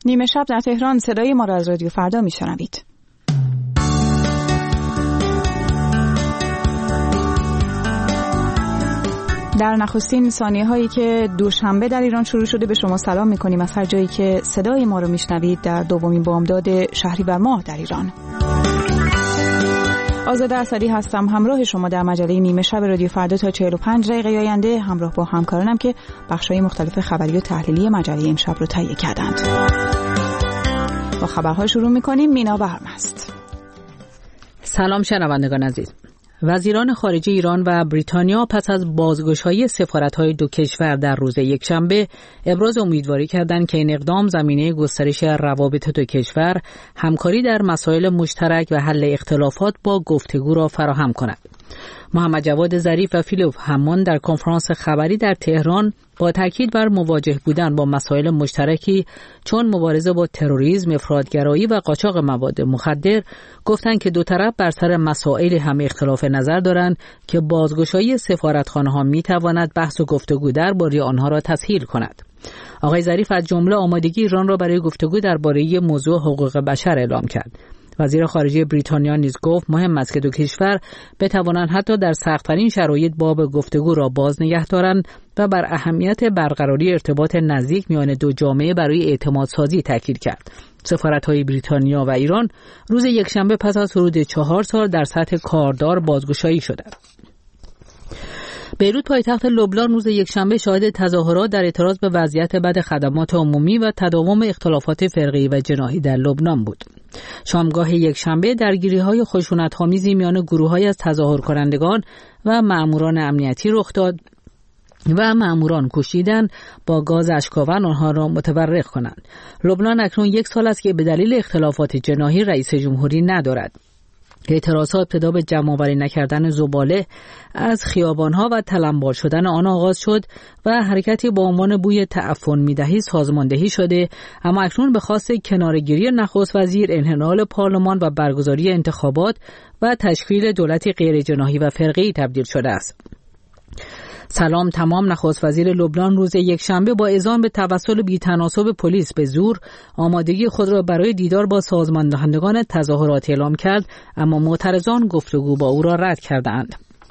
نیمه شب در تهران صدای ما را از رادیو فردا میشنوید. در نخستین ثانیه هایی که دوشنبه در ایران شروع شده به شما سلام میکنیم از هر جایی که صدای ما رو میشنوید در دومین بامداد شهریور ماه در ایران. آزاده اسدی هستم، همراه شما در مجله نیمه شب رادیو فردا تا 45 دقیقه آینده، همراه با همکارانم که بخش‌های مختلف خبری و تحلیلی مجله امشب رو تهیه کردند. با خبرها شروع میکنیم. مینا بهرام است. سلام شنوندگان عزیز. وزیران خارجه ایران و بریتانیا پس از بازگشایی سفارت‌های دو کشور در روز یکشنبه ابراز امیدواری کردند که این اقدام زمینه گسترش روابط دو کشور، همکاری در مسائل مشترک و حل اختلافات با گفتگو را فراهم کند. محمد جواد ظریف و فیلیپ همان در کنفرانس خبری در تهران با تاکید بر مواجه بودن با مسائل مشترکی چون مبارزه با تروریسم، افراطگرایی و قاچاق مواد مخدر گفتند که دو طرف بر سر مسائل هم اختلاف نظر دارند که بازگشایی سفارتخانه‌ها می‌تواند بحث و گفتگو درباره آنها را تسهیل کند. آقای ظریف از جمله آمادگی ایران را برای گفتگو درباره موضوع حقوق بشر اعلام کرد. وزیر خارجه بریتانیا نیز گفت مهم است که دو کشور بتوانند حتی در سخت‌ترین شرایط باب گفتگو را باز نگه دارند و بر اهمیت برقراری ارتباط نزدیک میان دو جامعه برای اعتماد سازی تاکید کرد. سفارت‌های بریتانیا و ایران روز یکشنبه پس از حدود 4 سال در سطح کاردار بازگشایی شدند. بیروت پایتخت لبنان روز یکشنبه شاهد تظاهرات در اعتراض به وضعیت بد خدمات عمومی و تداوم اختلافات فرقه‌ای و جناحی در لبنان بود. شامگاه یکشنبه درگیری‌های خشونت‌آمیزی میان گروه‌هایی از تظاهر کنندگان و مأموران امنیتی رخ داد و مأموران کوشیدند با گاز اشک‌آور آنها را متفرق کنند. لبنان اکنون 1 سال است که به دلیل اختلافات جناحی رئیس جمهوری ندارد. اعتراضات ابتدا به جمع‌آوری نکردن زباله از خیابان‌ها و تلمبار شدن آن آغاز شد و حرکتی با عنوان بوی تعفن می‌دهی سازماندهی شده، اما اکنون به خواست کناره‌گیری نخست وزیر، انحلال پارلمان و برگزاری انتخابات و تشکیل دولتی غیر جناحی و فرقه‌ای تبدیل شده است. سلام تمام نخست وزیر لبنان روز یکشنبه با اذعان به توسل بی‌تناسب پلیس به زور آمادگی خود را برای دیدار با سازماندهندگان تظاهرات اعلام کرد، اما معترضان گفتگو با او را رد کردند.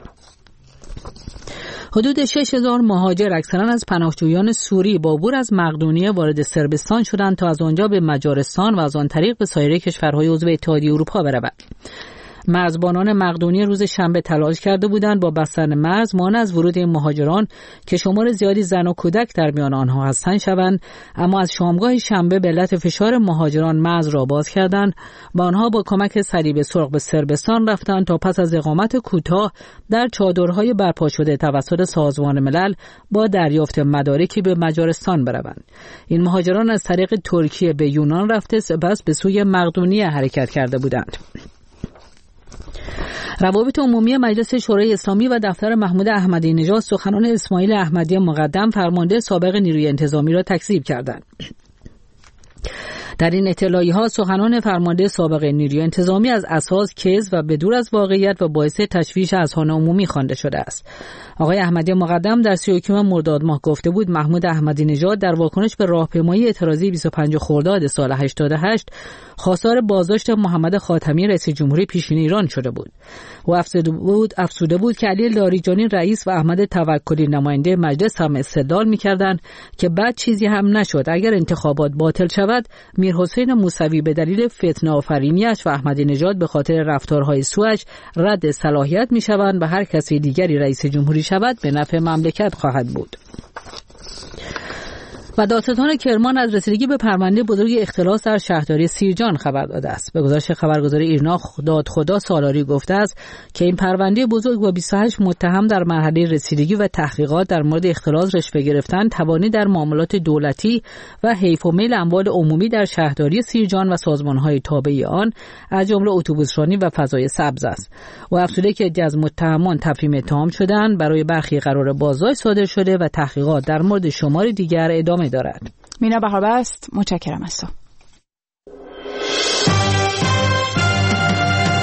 حدود 6000 مهاجر اکثرا از پناهجویان سوری با عبور از مقدونیه وارد صربستان شدند تا از آنجا به مجارستان و از آن طریق به سایر کشورهای عضو اتحادیه اروپا بروند. مرزبانان مقدونیه روز شنبه تلاش کرده بودند با بستن مرز مانع از ورود این مهاجران که شمار زیادی زن و کودک در میان آنها هستند شوند، اما از شامگاه شنبه به علت فشار مهاجران مرز را باز کردند و آنها با کمک صلیب سرخ به صربستان رفتند تا پس از اقامت کوتاه در چادرهای برپا شده توسط سازمان ملل با دریافت مدارکی به مجارستان بروند. این مهاجران از طریق ترکیه به یونان رفته سپس به سوی مقدونیه حرکت کرده بودند. روابط عمومی مجلس شورای اسلامی و دفتر محمود احمدی نژاد سخنان اسماعیل احمدی مقدم فرمانده سابق نیروی انتظامی را تکذیب کردند. در این اطلاعیه‌ها سخنان فرمانده سابق نیروی انتظامی از اساس کذب و بدور از واقعیت و باعث تشویش اذهان عمومی خوانده شده است. آقای احمدی مقدم در 31 مرداد ماه گفته بود محمود احمدی نژاد در واکنش به راهپیمایی اعتراضی 25 خرداد سال 88 خواستار بازداشت محمد خاتمی رئیس جمهوری پیشین ایران شده بود. او افزوده بود که علی لاریجانی رئیس و احمد توکلی نماینده مجلس هم استدلال می‌کردند که بعد چیزی هم نشد اگر انتخابات باطل شود میرحسین موسوی به دلیل فتنه آفرینی‌اش و احمدی نژاد به خاطر رفتارهای سوءش رد صلاحیت می‌شوند و هر کسی دیگری رئیس جمهوری شود به نفع مملکت خواهد بود. و دادستان کرمان از رسیدگی به پرونده بزرگ اختلاس در شهرداری سیرجان خبر داده است. به گزارش خبرگزاری ایرنا دادخدا سالاری گفته است که این پرونده بزرگ با 28 متهم در مرحله رسیدگی و تحقیقات در مورد اختلاس رشوه گرفتن، تبانی در معاملات دولتی و حیف و میل اموال عمومی در شهرداری سیرجان و سازمان‌های تابع آن از جمله اتوبوسرانی و فضای سبز است. و افزوده که عده از متهمان تفهیم اتهام شدند، برای برخی قرار بازداشت صادر شده و تحقیقات در مورد شمار دیگر ادامه دارد. مینا بهاربست، متشکرم از تو.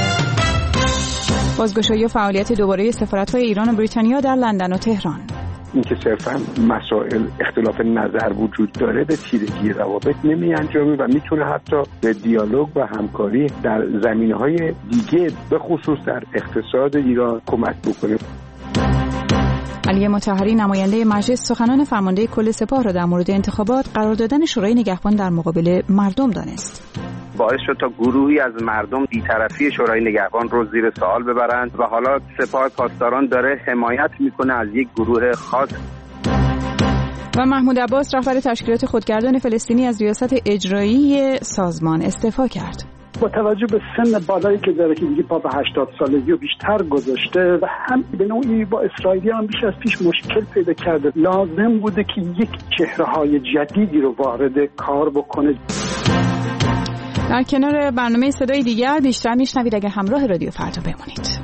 بازگشایی و فعالیت دوباره سفارت‌های ایران و بریتانیا در لندن و تهران. اینکه صرفا مسائل اختلاف نظر وجود داره به تیرگی روابط نمی انجامه و میتونه حتی به دیالوگ و همکاری در زمینه‌های دیگه به خصوص در اقتصاد ایران کمک بکنه. علی مطهری نماینده مجلس سخنان فرمانده کل سپاه را در مورد انتخابات قرار دادن شورای نگهبان در مقابل مردم دانست. باعث شد تا گروهی از مردم بی‌طرفی شورای نگهبان رو زیر سوال ببرند و حالا سپاه پاسداران داره حمایت میکنه از یک گروه خاص. و محمود عباس رهبر تشکیلات خودگردان فلسطینی از ریاست اجرایی سازمان استعفا کرد. با توجه به سن بالایی که داره که دیگه پا به 80 سالگی و بیشتر گذاشته و هم به نوعی با اسرائیلی‌ها هم بیش از پیش مشکل پیدا کرده، لازم بوده که یک چهره‌های جدیدی رو وارد کار بکنه. در کنار برنامه صدای دیگر بیشتر میشنوید اگر همراه رادیو فردا بمونید.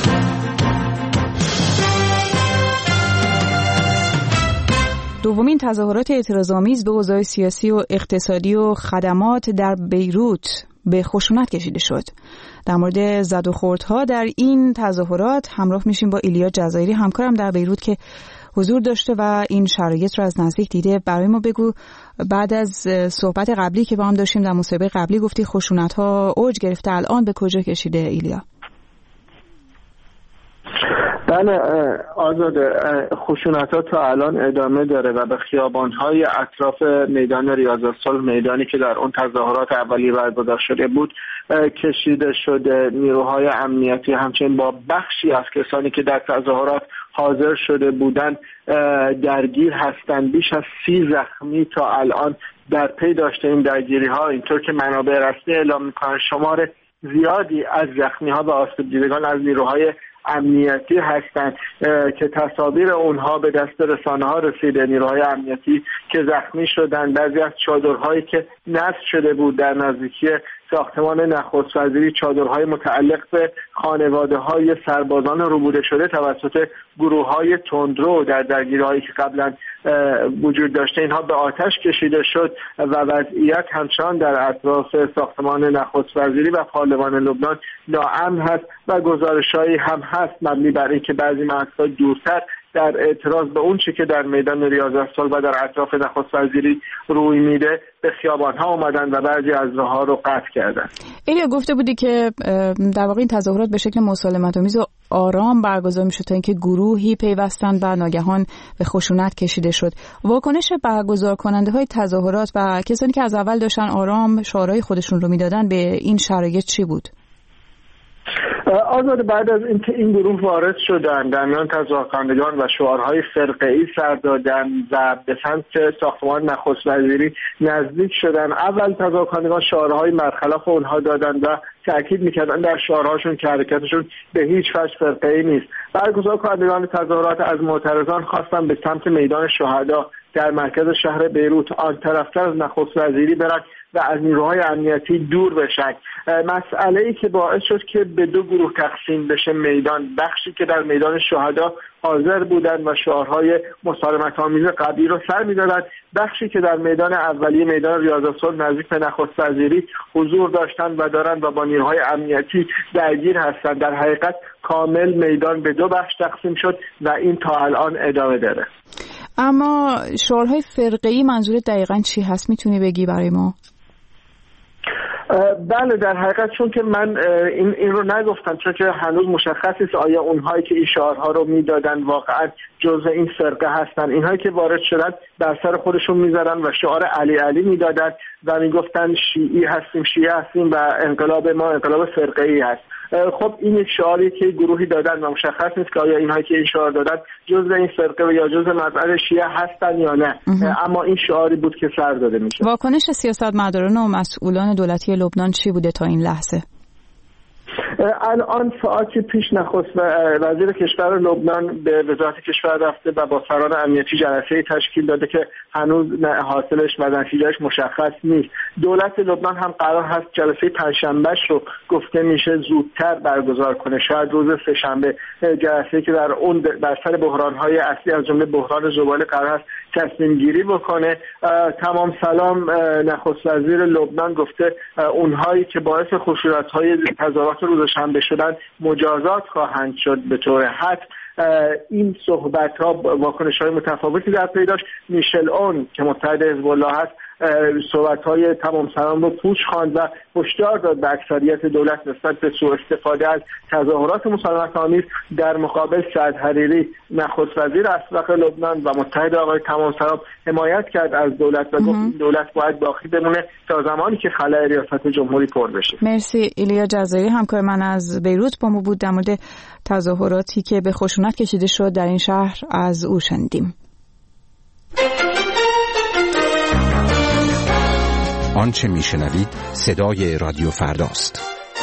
دومین تظاهرات اعتراض‌آمیز به اوضاع سیاسی و اقتصادی و خدمات در بیروت به خشونت کشیده شد. در مورد زد و خوردها در این تظاهرات همراه میشیم با ایلیا جزایری، همکارم در بیروت که حضور داشته و این شرایط رو از نزدیک دیده. برای ما بگو، بعد از صحبت قبلی که با هم داشتیم در مصاحبه قبلی گفتی خشونت‌ها اوج گرفته، الان به کجا کشیده ایلیا؟ بله آزاده، خشونت‌ها تا الان ادامه داره و به خیابان‌های اطراف میدان ریاض الصلح، میدانی که در اون تظاهرات اولیه برگزار شده بود، کشیده شده. نیروهای امنیتی همچنین با بخشی از کسانی که در تظاهرات حاضر شده بودند درگیر هستند. بیش از 30 زخمی تا الان در پی داشته این درگیری‌ها. اینطور که منابع رسمی اعلام می‌کنند شمار زیادی از زخمی‌ها و آسیب دیدگان از نیروهای امنیتی هستند که تصاویر اونها به دست رسانه‌ها رسیده. نیروهای امنیتی که زخمی شدند، بعضی از چادرهایی که نصب شده بود در نزدیکی ساختمان نخست وزیری، چادرهای متعلق به خانواده‌های سربازان ربوده شده توسط گروه‌های تندرو در درگیری‌هایی که قبلا وجود داشته، اینها به آتش کشیده شد و وضعیت همچنان در اطراف ساختمان نخست وزیری و پارلمان لبنان ناامن هست و گزارش‌هایی هم هست مبنی بر اینکه بعضی مقطع دورتر در اعتراض به اون چی که در میدان ریاض الصلح و در اطراف نخست وزیری روی میده به خیابان‌ها اومدن و بعضی از راه‌ها رو قطع کردن. ایلیا گفته بودی که در واقع این تظاهرات به شکل مسالمت‌آمیز و آرام برگزار می‌شد تا اینکه گروهی پیوستند و ناگهان به خشونت کشیده شد. واکنش برگزار کننده‌های تظاهرات و کسانی که از اول داشتن آرام شعارهای خودشون رو میدادن به این شرایط چی بود؟ آزاد، بعد از اینکه این گروه وارد شدند در میان تظاهرکنندگان و شعارهای فرقه‌ای سر دادند و به سمت ساختمان نخست وزیری نزدیک شدند، اول تظاهرکنندگان شعارهای برخلاف اونها دادند و تاکید می‌کردند در شعارهاشون که حرکتشون به هیچ وجه فرقه‌ای نیست. برگزار کنندگان تظاهرات از معترضان خواستند به سمت میدان شهدا در مرکز شهر بیروت آن طرفتر از نخست وزیری برند و از نیروهای امنیتی دور بشن. مسئله‌ای که باعث شد که به دو گروه تقسیم بشه میدان، بخشی که در میدان شهدا حاضر بودند و شعارهای مسالمت‌آمیز قبلی رو سر می‌دادند، بخشی که در میدان اولیه میدان ریاض الصلح نزدیک به نخست وزیری حضور داشتند و دارند و با نیروهای امنیتی درگیر هستند. در حقیقت کامل میدان به دو بخش تقسیم شد و این تا الان ادامه داره. اما شعارهای فرقه‌ای منظور دقیقاً چی هست؟ میتونی بگی برای ما؟ بله، در حقیقت چون که من این رو نگفتم، چون که هنوز مشخص نیست آیا اونهایی که این شعارها رو میدادن واقعا جزء این فرقه هستن. اینهایی که وارد شدن بر سر خودشون میزدن و شعار علی علی میدادن و میگفتن شیعی هستیم، شیعه هستیم و انقلاب ما انقلاب فرقه‌ای هست. خب این یک شعاری که گروهی دادن و مشخص نیست که آیا اینهایی که این شعار دادن جزء این فرقه یا جزء مذهب شیعه هستن یا نه. اما این شعاری بود که سر داده میشه. واکنش سیاستمداران و مسئولان دولتی لبنان چی بوده تا این لحظه؟ الان ساعتی پیش نخست وزیر کشور لبنان به وزارت کشور رفته و با سران امنیتی جلسه تشکیل داده که هنوز حاصلش و نتیجهش مشخص نیست. دولت لبنان هم قرار هست جلسه پنجشنبهش رو گفته میشه زودتر برگزار کنه، شاید روز سه‌شنبه، جلسه‌ای که در اون بر سر بحران‌های اصلی از جمله بحران زباله قرار هست تصمیم گیری بکنه. تمام سلام نخست وزیر لبنان گفته اونهایی که باعث خشونت‌های تظاهرات روز شنبه شدن مجازات خواهند شد به طور حتم این صحبت‌ها واکنش‌های متفاوتی در پی داشت. میشل اون که متحد حزب الله هست صحبت‌های تمام سلام رو پوچ خواند و هشدار داد به اکثریت دولت نسبت به سوء استفاده از تظاهرات مسالمت‌آمیز. در مقابل سعد حریری نخست وزیر اسبق لبنان و متحد آقای تمام سلام حمایت کرد از دولت و گفت این دولت باید باقی بمونه تا زمانی که خلأ ریاست جمهوری پر بشه. مرسی. ایلیا جزایری همکار من از بیروت با ما بود، در مورد تظاهراتی که به خشونت کشیده شد در این شهر از او شنیدیم. آنچه میشنوید صدای رادیو فرداست.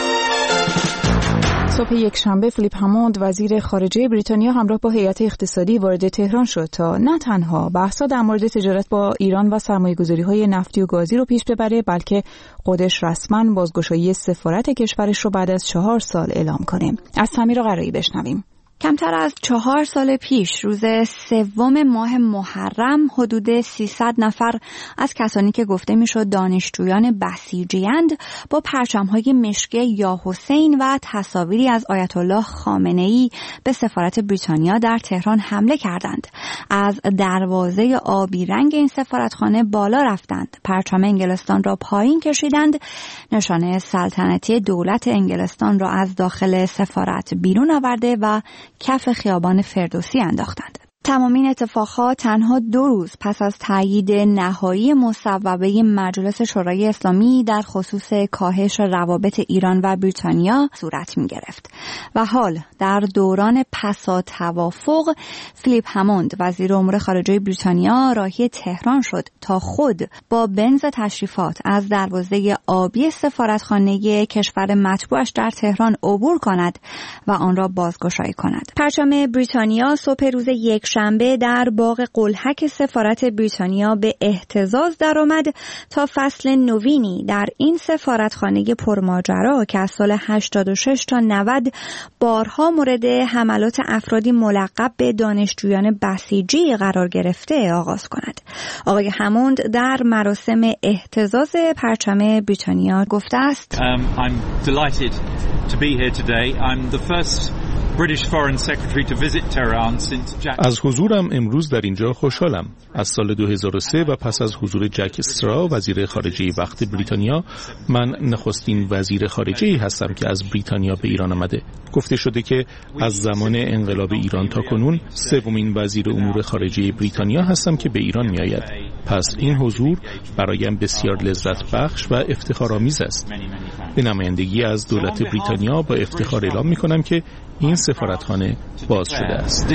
صبح یک شنبه فیلیپ هموند وزیر خارجه بریتانیا همراه با هیئت اقتصادی وارد تهران شد تا نه تنها بحث‌ها در مورد تجارت با ایران و سرمایه‌گذاری‌های نفتی و گازی رو پیش ببره، بلکه خودش رسما بازگشایی سفارت کشورش رو بعد از 4 سال اعلام کنه. از سمیرا قرایی بشنویم. کمتر از 4 سال پیش روز 3 ماه محرم حدود 300 نفر از کسانی که گفته میشد دانشجویان بسیجی‌اند با پرچم‌های مشکی یا حسین و تصاویری از آیت الله خامنه‌ای به سفارت بریتانیا در تهران حمله کردند. از دروازه آبی رنگ این سفارتخانه بالا رفتند، پرچم انگلستان را پایین کشیدند، نشانه سلطنتی دولت انگلستان را از داخل سفارت بیرون آورده و کف خیابان فردوسی انداختند. تمام این اتفاقات تنها 2 روز پس از تایید نهایی مصوبه مجلس شورای اسلامی در خصوص کاهش روابط ایران و بریتانیا صورت می گرفت و حال در دوران پسا توافق فیلیپ هموند وزیر امور خارجه بریتانیا راهی تهران شد تا خود با بنز تشریفات از دروازه آبی سفارتخانه کشور مطبوعش در تهران عبور کند و آن را بازگشایی کند. پرچم بریتانیا صبح روز شنبه در باغ قلهک سفارت بریتانیا به اهتزاز درآمد تا فصل نوینی در این سفارتخانه پرماجرا که از سال 86 تا 90 بارها مورد حملات افرادی ملقب به دانشجویان بسیجی قرار گرفته آغاز کند. آقای هموند در مراسم اهتزاز پرچم بریتانیا گفته است I'm delighted to be here today. I'm the first British Foreign Secretary to visit Tehran since Jack. از حضورم امروز در اینجا خوشحالم. از سال 2003 و پس از حضور جک استرا وزیر خارجه وقت بریتانیا، من نخستین وزیر خارجه‌ای هستم که از بریتانیا به ایران آمده. گفته شده که از زمان انقلاب ایران تا کنون 3مین وزیر امور خارجه بریتانیا هستم که به ایران می آید. پس این حضور برایم بسیار لذت بخش و افتخارآمیز است. به نمایندگی از دولت بریتانیا با افتخار اعلام می کنم که این سفارتخانه باز شده است.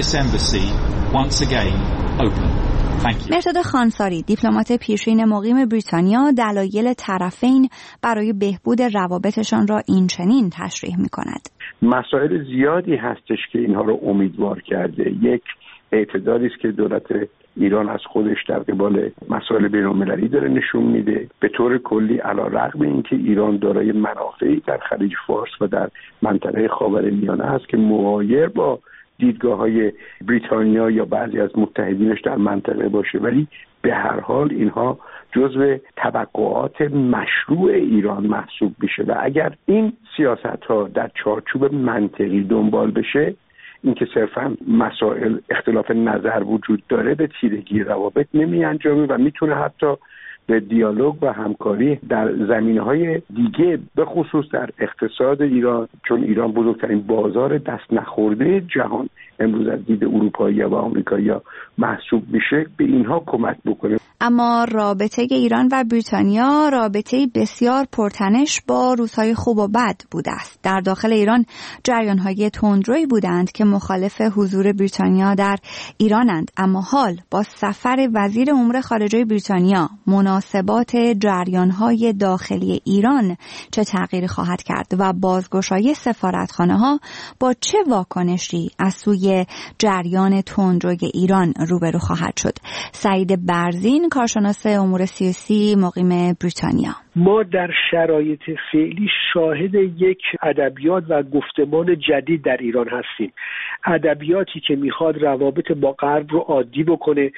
مرتضی خانساری دیپلمات پیشین مقیم بریتانیا دلایل طرفین برای بهبود روابطشان را اینچنین تشریح می کند. مسائل زیادی هستش که اینها رو امیدوار کرده. یک اعتدالی است که دولت ایران از خودش در قبال مسائل بین‌المللی داره نشون میده. به طور کلی علیرغم اینکه ایران دارای منافعی در خلیج فارس و در منطقه خاورمیانه است که مغایر با دیدگاه‌های بریتانیا یا بعضی از متحدینش در منطقه باشه، ولی به هر حال اینها جزو توقعات مشروع ایران محسوب میشه و اگر این سیاست‌ها در چارچوب منطقی دنبال بشه، اینکه صرفاً مسائل اختلاف نظر وجود داره به تیرگی روابط نمی انجامه و میتونه حتی به دیالوگ و همکاری در زمینه‌های دیگه به خصوص در اقتصاد ایران، چون ایران بزرگترین بازار دست نخورده جهان امروز از دید اروپایی و آمریکایی محسوب میشه، به اینها کمک بکنه. اما رابطه ایران و بریتانیا رابطه بسیار پرتنش با روزهای خوب و بد بوده است. در داخل ایران جریان‌های تندرویی بودند که مخالف حضور بریتانیا در ایرانند، اما حال با سفر وزیر امور خارجه بریتانیا مناسبات جریان‌های داخلی ایران چه تغییری خواهد کرد و بازگشایی سفارتخانه‌ها با چه واکنشی از سوی جریان تندروی ایران روبرو خواهد شد؟ سعید برزین، کارشناس امور سیاسی مقیم بریتانیا: ما در شرایط فعلی شاهد یک ادبیات و گفتمان جدید در ایران هستیم. ادبیاتی که میخواد روابط با غرب رو عادی بکنه،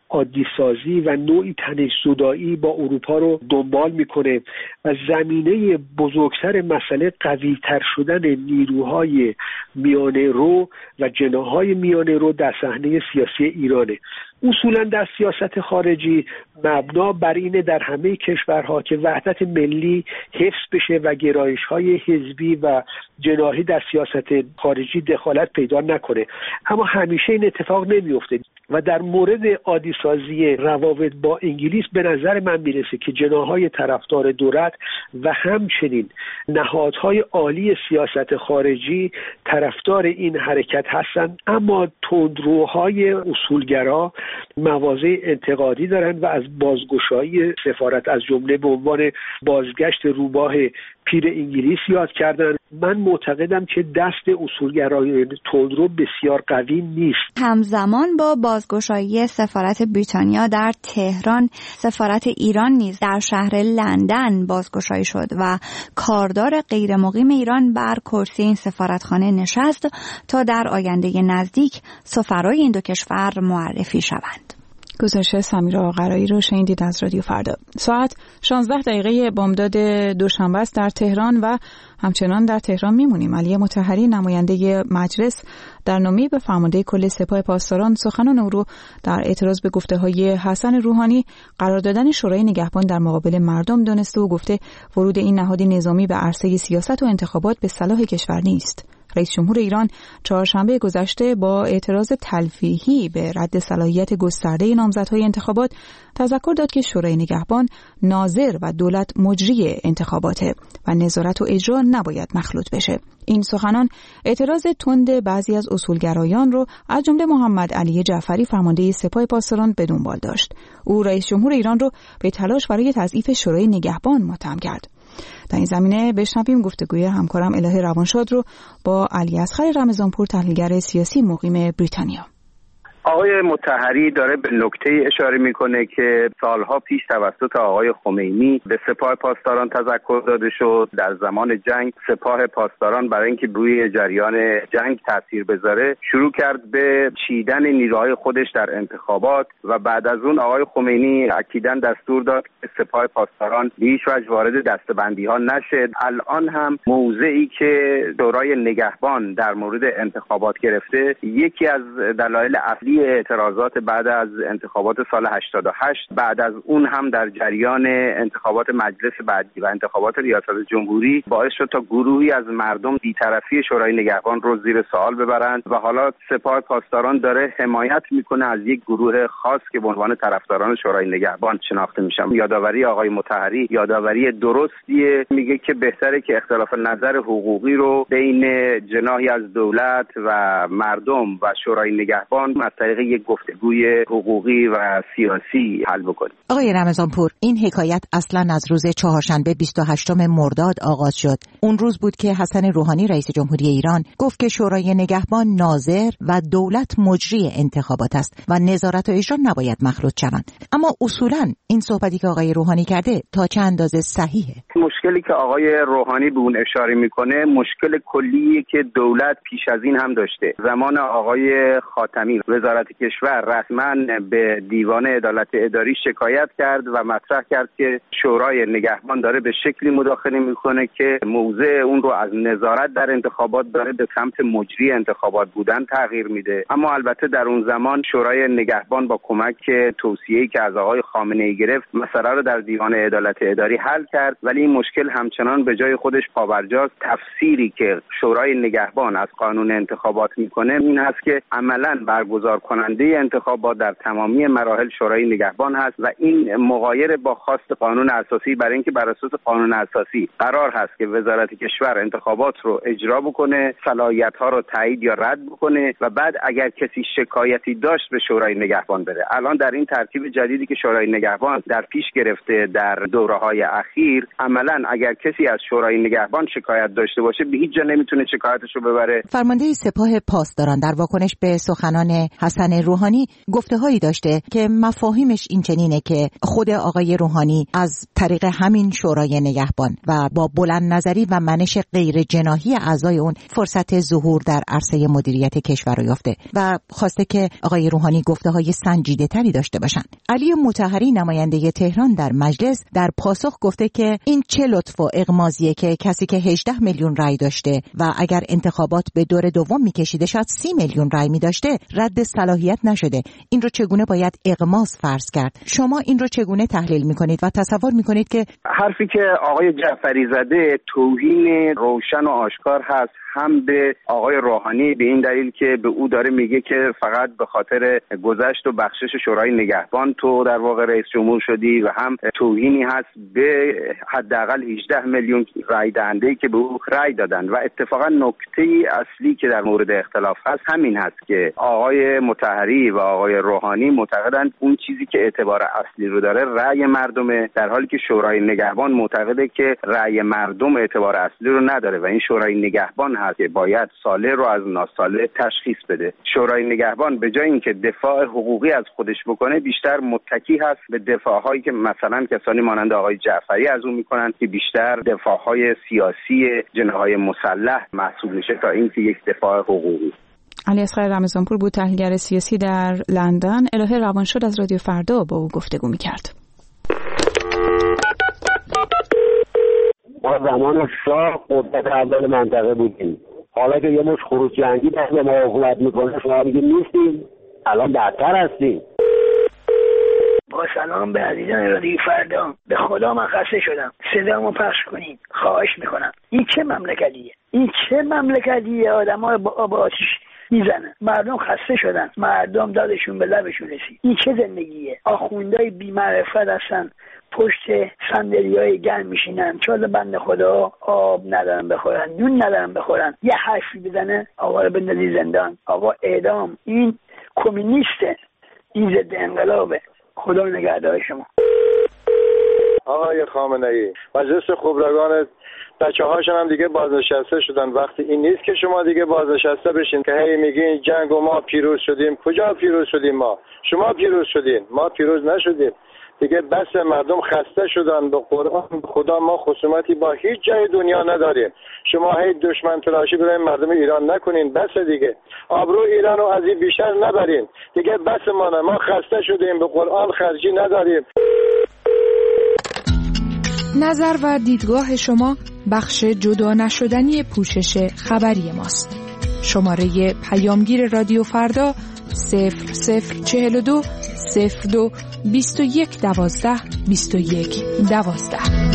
عادی‌سازی و نوعی تنش‌زدایی با اروپا رو دنبال میکنه و زمینه بزرگتر مسئله قوی‌تر شدن نیروهای میانه رو و جناح‌های میانه رو در صحنه سیاسی ایرانه. اصولا در سیاست خارجی مبنا بر اینه در همه کشورها که وحدت ملی حفظ بشه و گرایش‌های حزبی و جناحی در سیاست خارجی دخالت پیدا نکنه، اما همیشه این اتفاق نمیفته و در مورد عادی‌سازی روابط با انگلیس به نظر من میرسه که جناح‌های طرفدار دولت و همچنین نهادهای عالی سیاست خارجی طرفدار این حرکت هستند، اما تندروهای اصولگرا مواضع انتقادی دارند و از بازگشایی سفارت از جمله به عنوان بازگشت روباه پیر انگلیس یاد کردن. من معتقدم که دست اصولگرای تندرو بسیار قوی نیست. همزمان با بازگشایی سفارت بریتانیا در تهران، سفارت ایران نیز در شهر لندن بازگشایی شد و کاردار غیرمقیم ایران بر کرسی این سفارتخانه نشست تا در آینده نزدیک سفرای این دو کشور معرفی شوند. گزارش سمیرا قرایی رو شنیدید از رادیو فردا. ساعت 16 بامداد دوشنبه است در تهران و همچنان در تهران میمونیم. علی مطهری نماینده مجلس در نامه‌ای به فرمانده کل سپاه پاسداران سخنان او رو در اعتراض به گفته‌های حسن روحانی قرار دادن شورای نگهبان در مقابل مردم دانسته و گفته ورود این نهاد نظامی به عرصه سیاست و انتخابات به صلاح کشور نیست. رئیس جمهور ایران چهارشنبه گذشته با اعتراض تلفیحی به رد صلاحیت گسترده نامزدهای انتخابات تذکر داد که شورای نگهبان ناظر و دولت مجری انتخاباته و نظارت و اجرا نباید مخلوط بشه. این سخنان اعتراض تند بعضی از اصولگرایان رو از جمله محمد علی جعفری فرمانده سپاه پاسداران به دنبال داشت. او رئیس جمهور ایران رو به تلاش برای تضعیف شورای نگهبان متهم کرد. در این زمینه بشنویم گفتگوی همکارم الهه روانشاد رو با علی اصغر رمضانپور، تحلیلگر سیاسی مقیم بریتانیا. آقای مطهری داره به نکته اشاره میکنه که سالها پیش توسط آقای خمینی به سپاه پاسداران تذکر داده شد. در زمان جنگ سپاه پاسداران برای اینکه روی جریان جنگ تاثیر بذاره شروع کرد به چیدن نیروهای خودش در انتخابات و بعد از اون آقای خمینی اکیداً دستور داد که سپاه پاسداران به هیچ وجه وارد دسته‌بندی ها نشد. الان هم موضعی که شورای نگهبان در مورد انتخابات گرفته یکی از دلایل اصلی اعتراضات بعد از انتخابات سال 88 بعد از اون هم در جریان انتخابات مجلس بعدی و انتخابات ریاست جمهوری باعث شد تا گروهی از مردم بی‌طرفی شورای نگهبان رو زیر سوال ببرند و حالا سپاه پاسداران داره حمایت میکنه از یک گروه خاص که به عنوان طرفداران شورای نگهبان شناخته میشن. یادآوری آقای مطهری یادآوری درستیه، میگه که بهتره که اختلاف نظر حقوقی رو بین جناحی از دولت و مردم و شورای نگهبان طریق یک گفتگوی حقوقی و سیاسی حل بکنیم. آقای رمضانپور، این حکایت اصلا از روز چهارشنبه 28 مرداد آغاز شد. اون روز بود که حسن روحانی رئیس جمهوری ایران گفت که شورای نگهبان ناظر و دولت مجری انتخابات است و نظارت و اجرا نباید مخلوط شوند. اما اصولا این صحبتی که آقای روحانی کرده تا چه اندازه صحیحه؟ مشکلی که آقای روحانی به اون اشاره میکنه مشکل کلیه که دولت پیش از این هم داشته. زمان آقای خاتمی وزارت کشور رسما به دیوان عدالت اداری شکایت کرد و مطرح کرد که شورای نگهبان داره به شکلی مداخله میکنه که موضع اون رو از نظارت در انتخابات داره به سمت مجری انتخابات بودن تغییر میده. اما البته در اون زمان شورای نگهبان با کمک توصیه‌ای که از آقای خامنه‌ای گرفت مسئله رو در دیوان عدالت اداری حل کرد، ولی این مشکل همچنان به جای خودش پابرجاست. تفسیری که شورای نگهبان از قانون انتخابات میکنه این هست که عملاً برگزار کننده انتخابات در تمامی مراحل شورای نگهبان هست و این مغایر با خواست قانون اساسی، برای اینکه بر اساس قانون اساسی قرار هست که وزارت کشور انتخابات رو اجرا بکنه، صلاحیت‌ها رو تایید یا رد بکنه و بعد اگر کسی شکایتی داشت به شورای نگهبان بره. الان در این ترتیب جدیدی که شورای نگهبان در پیش گرفته در دوره‌های اخیر، عملاً اگر کسی از شورای نگهبان شکایت داشته باشه به هیچ جا نمیتونه شکایتش رو ببره. فرمانده سپاه پاسداران در واکنش به سخنان حسن روحانی گفته‌هایی داشته که مفاهیمش این چنینه که خود آقای روحانی از طریق همین شورای نگهبان و با بلند نظری و منش غیر جناحی اعضای اون فرصت ظهور در عرصه مدیریت کشور رو یافته و خواسته که آقای روحانی گفته‌های سنجیده‌تری داشته باشن. علی مطهری نماینده تهران در مجلس در پاسخ گفته که این چه لطف و اغماضیه که کسی که 18 میلیون رای داشته و اگر انتخابات به دور دوم میکشیده شاید 30 میلیون رای میداشته رد صلاحیت نشده. این رو چگونه باید اغماض فرض کرد؟ شما این رو چگونه تحلیل میکنید و تصور میکنید که حرفی که آقای جعفری زده توهین روشن و آشکار هست، هم به آقای روحانی به این دلیل که به او داره میگه که فقط به خاطر گذشت و بخشش شورای نگهبان تو در واقع رئیس جمهور شدی، و هم توهینی هست به حداقل 18 میلیون رای دهنده‌ای که به او رای دادن. و اتفاقا نکته اصلی که در مورد اختلاف هست همین هست که آقای مطهری و آقای روحانی معتقدند اون چیزی که اعتبار اصلی رو داره رای مردمه، در حالی که شورای نگهبان معتقده که رای مردم اعتبار اصلی رو نداره و این شورای نگهبان هست که باید صالح رو از ناصالح تشخیص بده. شورای نگهبان به جای اینکه دفاع حقوقی از خودش بکنه بیشتر متکی هست به دفاعهایی که مثلا کسانی مانند آقای جعفری از اون میکنن که بیشتر دفاعهای سیاسی جناحهای مسلح محسوب میشه تا اینکه یک دفاع حقوقی. علی اصغر رمضانپور بود، تحلیلگر سیاسی در لندن. الهه روانشد از رادیو فردا با او گفتگو میکرد. ما زمان شاه قدرت اول منطقه بودیم، حالا که یه مش خروج جنگی دست به ما حکومت میکنه شما دیگه نیستیم، الان بدتر هستیم. با سلام به عزیزان رادیو فردا، به خدا من خسته شدم، صدامو پخش کنین خواهش میکنم. این چه مملکتیه؟ این چه مملکتیه؟ آدم‌ها با آب آتیش میزنن، مردم خسته شدن، مردم دادشون به لبشون رسید. این چه زندگیه؟ آخوندای بی معرفت هستن، پشت صندلی‌های گرم میشینن، چاله بنده خدا آب ندارن بخورن، نون ندارن بخورن، یه حرفی بزنه آقا رو بندازی زندان، آقا اعدام. این کمونیسته، این ضد انقلابه. خدا نگهدار شما. آقای خامنه‌ای، مجلس خبرگان بچه‌هاشون هم دیگه بازنشسته شدن. وقتی این نیست که شما دیگه بازنشسته بشین که هی میگین جنگ و ما پیروز شدیم. کجا پیروز شدیم ما؟ شما پیروز شدین، ما پیروز نشدیم. دیگه بس مردم خسته شدن. به قرآن خدا ما خصومتی با هیچ جای دنیا نداریم. شما هی دشمن تلاشی برای مردم ایران نکنین. بس دیگه آبرو ایران رو از این بیشتر نبرین دیگه. بس ما خسته شدیم، به قرآن خرجی نداریم. نظر و دیدگاه شما بخش جدا نشدنی پوشش خبری ماست. شماره پیامگیر رادیو فردا 0042 02 21 12 21 12.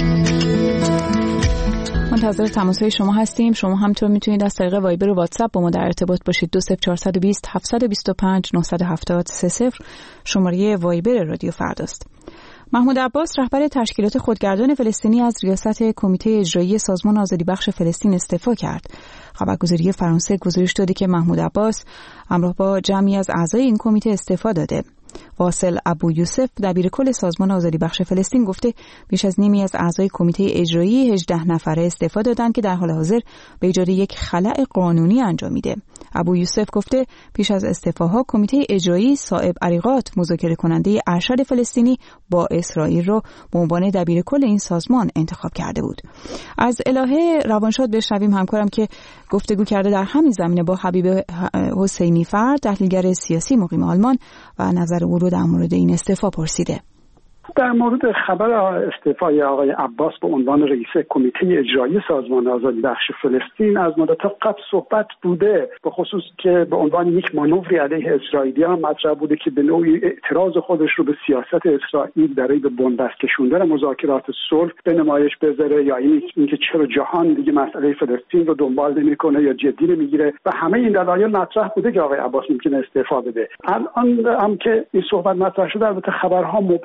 منتظر تماس‌های شما هستیم. شما همینطور میتونید از طریق وایبر و واتساپ با ما در ارتباط باشید. 20420 725 970 30 شماره وایبر رادیو فرداست. محمود عباس رهبر تشکیلات خودگردان فلسطینی از ریاست کمیته اجرایی سازمان آزادی بخش فلسطین استعفا کرد. خبرگزاری فرانسه گزارش داده که محمود عباس همراه با جمعی از اعضای این کمیته استعفا داده. واصل ابو یوسف دبیر کل سازمان آزادی بخش فلسطین گفته بیش از نیمی از اعضای کمیته اجرایی 18 نفره استعفا دادند که در حال حاضر به ایجاد یک خلأ قانونی انجام میده. ابو یوسف گفته پیش از استعفاها کمیته اجرایی صائب عریقات مذاکره کننده ارشد فلسطینی با اسرائیل را به عنوان دبیر کل این سازمان انتخاب کرده بود. از الهه روانشاد بشنویم، همکارم که گفتگو کرده در همین زمینه با حبیب حسینی فرد، تحلیلگر سیاسی مقیم آلمان، و نظر او رو در مورد این استعفا پرسیده. در مورد خبر استعفای آقای عباس به عنوان رئیس کمیته اجرایی سازمان آزادی بخش فلسطین از مدت قبل صحبت بوده، به خصوص که به عنوان یک مانوری علیه اسرائیلیان مطرح بوده که به نوعی اعتراض خودش رو به سیاست اسرائیل برای به بنبست کشوندن مذاکرات صلح به نمایش بذاره، یا اینکه چرا جهان دیگه مسئله فلسطین رو دنبال نمیکنه یا جدی نمیگیره، و همه این دلایل مطرح بوده که آقای عباس ممکنه استعفا بده. الان هم که این صحبت مطرح شده، البته خبرها مبهم و ضد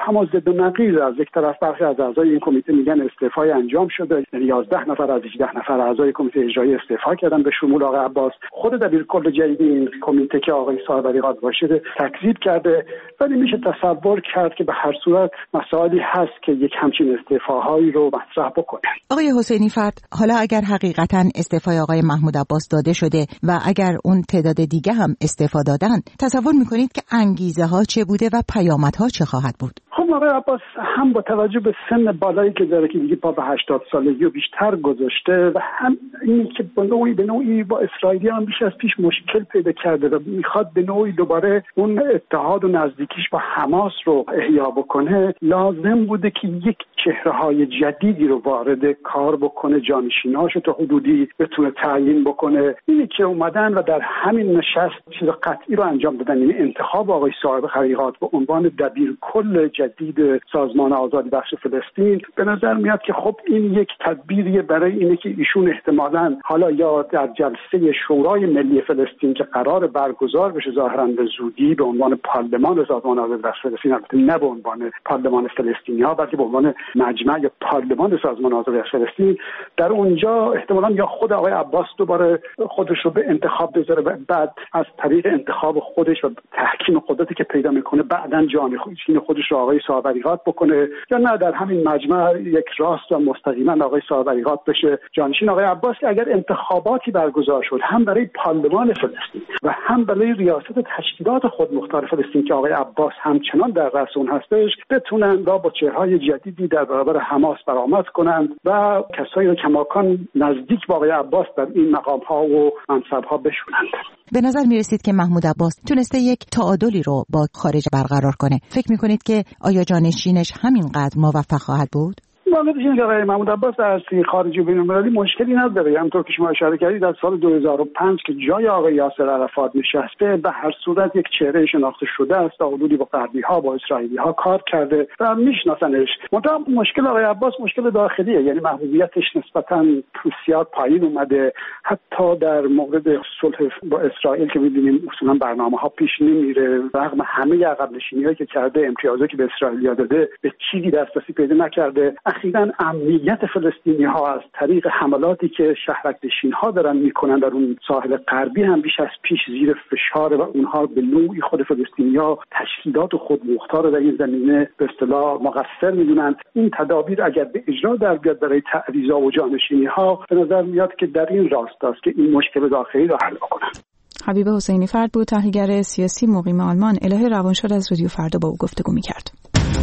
و نقیض. از یک طرف برخی از اعضای این کمیته میگن استعفای انجام شده، 11 نفر از 18 نفر اعضای کمیته اجرایی استعفا کردن به شمول آقای عباس. خود دبیرکل جدید این کمیته که آقای صاحب علیقات باشه تکذیب کرده. ولی میشه تصور کرد که به هر صورت مسائلی هست که یک همچین استعفاهایی رو مطرح بکنه. آقای حسینی فرد، حالا اگر حقیقتاً استعفای آقای محمود عباس داده شده و اگر اون تعداد دیگه هم استعفا دادن، تصور میکنید که انگیزه ها چه بوده و پیامدها چه خواهد بود؟ خب آقای عباس هم با توجه به سن بالایی که داره که دیگه پا به 80 سالگی و بیشتر گذاشته و هم اینی که به نوعی با اسرائیلی هم بیش از پیش مشکل پیدا کرده و میخواد به نوعی دوباره اون اتحاد و نزدیکیش با حماس رو احیا بکنه، لازم بوده که یک چهره‌های جدیدی رو وارد کار بکنه، جانشیناش رو تا حدودی بتونه تعیین بکنه. اینی که اومدن و در همین نشست چیز قطعی رو انجام دادن، یعنی انتخاب آقای صاحب خلیقات به عنوان دبیرکل جدید سازمان آزادی بخش فلسطین، به نظر میاد که خب این یک تدبیریه برای اینه که ایشون احتمالاً حالا یا در جلسه شورای ملی فلسطین که قرار برگزار بشه ظاهراً به زودی به عنوان پارلمان سازمان آزادی بخش فلسطین، البته نه به عنوان پارلمان فلسطینی‌ها بلکه به عنوان مجمع یا پارلمان سازمان آزادی بخش فلسطین، در اونجا احتمالاً یا خود آقای عباس دوباره خودش رو به انتخاب بذاره و بعد از طریق انتخاب خودش و تحکیم قدرتی که پیدا میکنه بعداً جانشین خودش رو آقای صاحب علیقات بکنه، یا نه در همین مجمع یک راست و مستقیما آقای صاحب علیقات بشه جانشین آقای عباس، که اگر انتخاباتی برگزار شد هم برای پارلمان فلسطین و هم برای ریاست تشکیلات خودمختار فلسطین که آقای عباس همچنان در رأس اون هستش، بتونن با چهره‌های جدیدی در برابر حماس برآمد کنند و کسایی رو کماکان نزدیک با آقای عباس در این مقام‌ها و منصب‌ها بشونند. به نظر میرسید که محمود عباس تونسته یک تعادلی رو با خارج برقرار کنه. فکر میکنید که آیا جانشینش همینقدر موفق خواهد بود؟ واقعیت اینه که آقای محمود عباس در عرصه خارجی و بین‌المللی مشکلی نداره. همونطور که شما اشاره کردید در سال 2005 که جای آقای یاسر عرفات نشسته، به هر صورت یک چهره شناخته شده است، تا حدودی با غربی‌ها با اسرائیلی‌ها کار کرده و میشناسنش. منتها مشکل آقای عباس مشکل داخلیه، یعنی محبوبیتش نسبتاً بسیار پایین اومده. حتی در مورد صلح با اسرائیل که می‌بینیم اصولاً برنامه‌ها پیش نمیره، رغم همه عقب نشینی‌هایی که کرده، امتیازاتی که به اسرائیلیا داده، به چیزی دسترسی پیدا نکرده. اخیراً امنیت فلسطینی‌ها از طریق حملاتی که شهرک‌نشین‌ها دارن میکنن در اون ساحل غربی هم بیش از پیش زیر فشار و اونها به نوعی خود فلسطینی‌ها تشکیلات خودمختار رو در این زمینه به اصطلاح مقصر میدونن. این تدابیر اگر به اجرا در بیاد برای تعویض و جانشینی‌ها، به نظر میاد که در این راست است که این مشکل داخلی را حل کنند. حبیب حسینی فرد بود، تحلیلگر سیاسی مقیم آلمان. الهه روانشاد از رادیو فردا با او گفتگو می‌کرد.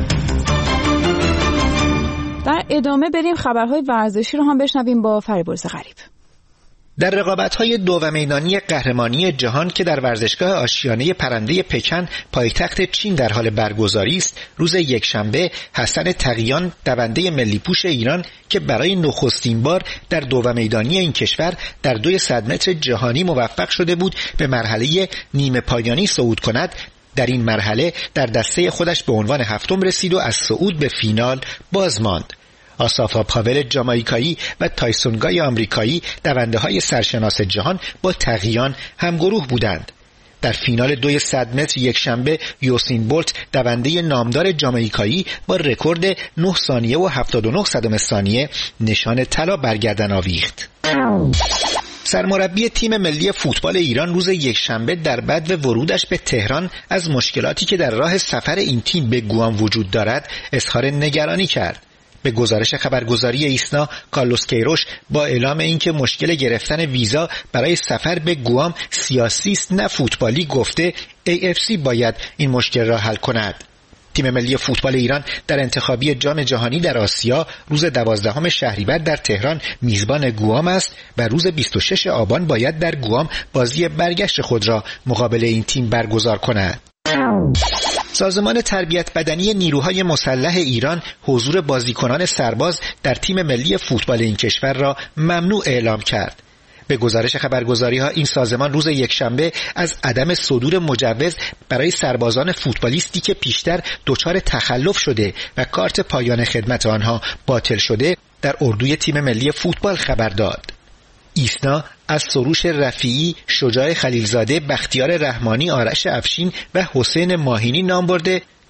در ادامه بریم خبرهای ورزشی رو هم بشنویم با فریبرز غریب. در رقابت‌های دومیدانی قهرمانی جهان که در ورزشگاه آشیانه پرنده پکن پایتخت چین در حال برگزاری است، روز یکشنبه حسن تقیان دونده ملی پوش ایران که برای نخستین بار در دومیدانی این کشور در 200 متر جهانی موفق شده بود به مرحله نیمه پایانی صعود کند، در این مرحله در دسته خودش به عنوان هفتم رسید و از صعود به فینال باز ماند. آسافا پاول جامائیکایی و تایسون گای آمریکایی دونده‌های سرشناس جهان با تقیان همگروه بودند. در فینال 200 متر یکشنبه یوسین بولت دونده نامدار جامائیکایی با رکورد 9 ثانیه و 79 صدم ثانیه نشان طلا بر گردن آویخت. سرمربی تیم ملی فوتبال ایران روز یکشنبه در بدو ورودش به تهران از مشکلاتی که در راه سفر این تیم به گوام وجود دارد اظهار نگرانی کرد. به گزارش خبرگزاری ایسنا، کارلوس کیروش با اعلام اینکه مشکل گرفتن ویزا برای سفر به گوام سیاسی است نه فوتبالی گفته AFC باید این مشکل را حل کند. تیم ملی فوتبال ایران در انتخابی جام جهانی در آسیا روز 12 شهریور در تهران میزبان گوام است و روز 26 آبان باید در گوام بازی برگشت خود را مقابل این تیم برگزار کند. سازمان تربیت بدنی نیروهای مسلح ایران حضور بازیکنان سرباز در تیم ملی فوتبال این کشور را ممنوع اعلام کرد. به گزارش خبرگزاری‌ها این سازمان روز یکشنبه از عدم صدور مجوز برای سربازان فوتبالیستی که پیشتر دچار تخلف شده و کارت پایان خدمت آنها باطل شده در اردوی تیم ملی فوتبال خبر داد. ایسنا از سروش رفیعی، شجاع خلیلزاده، بختیار رحمانی، آرش افشین و حسین ماهینی نام برده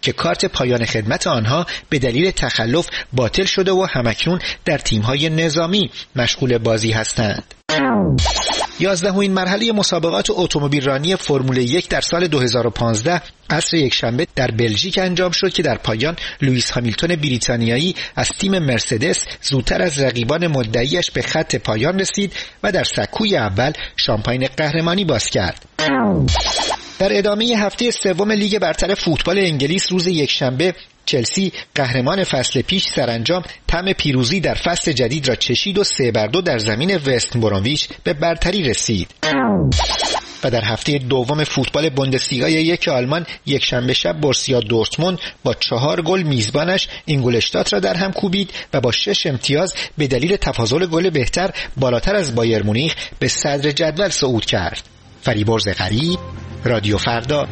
که کارت پایان خدمت آنها به دلیل تخلف باطل شده و همکنون در تیم‌های نظامی مشغول بازی هستند. 11مین مرحله مسابقات اتومبیل رانی فرمول 1 در سال 2015 عصر یکشنبه در بلژیک انجام شد که در پایان لوئیس هامیلتون بریتانیایی از تیم مرسدس زودتر از رقیبان مدعیش به خط پایان رسید و در سکوی اول شامپاین قهرمانی باز کرد. در ادامه هفته سوم لیگ برتر فوتبال انگلیس روز یکشنبه چلسی قهرمان فصل پیش سرانجام طعم پیروزی در فصل جدید را چشید و 3-2 در زمین وست برومویچ به برتری رسید. و در هفته دوم فوتبال بوندسلیگا یک آلمان یکشنبه شب بورسیا دورتموند با 4 گل میزبانش اینگولشتات را در هم کوبید و با 6 امتیاز به دلیل تفاضل گل بهتر بالاتر از بایر مونیخ به صدر جدول صعود کرد. فریبرز غریب، رادیو فردا.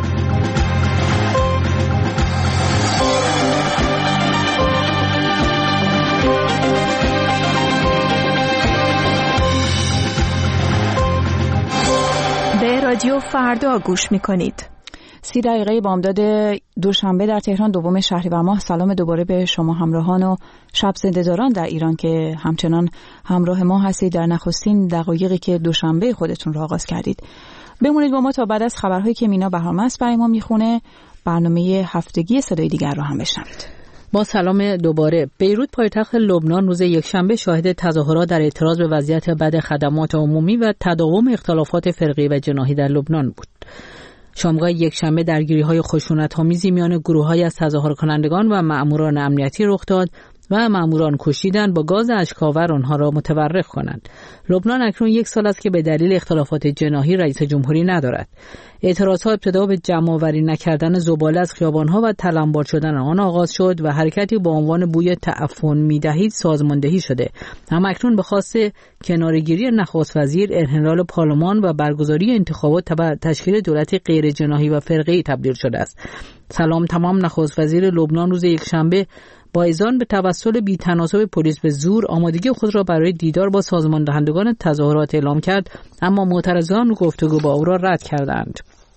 به رادیو فردا گوش می‌کنید. 30 دقیقه بامداد دوشنبه در تهران دوم شهریور ماه. سلام دوباره به شما همراهان و شب زنده‌داران در ایران که همچنان همراه ما هستید در نخستین دقایقی که دوشنبه خودتون را آغاز کردید. بمونید با ما تا بعد از خبرهایی که مینا بهارمست برای ما میخونه برنامه هفتگی صدای دیگر را هم بشنوید. با سلام دوباره. بیروت پایتخت لبنان روز یکشنبه شاهد تظاهرات در اعتراض به وضعیت بد خدمات عمومی و تداوم اختلافات فرقی و جناحی در لبنان بود. شامگاه یکشنبه درگیری‌های خشونت‌آمیزی میان گروه‌هایی از تظاهر کنندگان و مأموران امنیتی رخ داد و مأموران کوشیدند با گاز اشک‌آور آنها را متورق کنند. لبنان اکنون 1 سال است که به دلیل اختلافات جناحی رئیس جمهوری ندارد. اعتراضات ابتدا به جمع‌آوری نکردن زباله از خیابان‌ها و تلمبار شدن آن آغاز شد و حرکتی با عنوان بوی تعفن می‌دهید سازماندهی شده. اما اکنون به خواست کناره‌گیری نخست وزیر، انحلال پارلمان و برگزاری انتخابات تبع تشکیل دولت غیر جناحی و فرقه‌ای تبدیل شده است. سلام تمام نخست وزیر لبنان روز یکشنبه با اذعان به توسل بی‌تناسب پلیس به زور آمادگی خود را برای دیدار با سازماندهندگان تظاهرات اعلام کرد، اما معترضان گفتگو با او را رد کردند.